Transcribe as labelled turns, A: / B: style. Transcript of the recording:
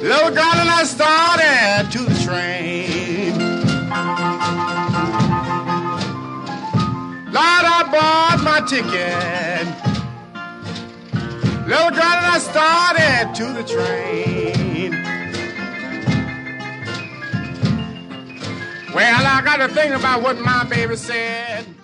A: Little girl and I started to the train. Lord, I bought my ticket. Little girl and I started to the train. Well, I got to think about what my baby said.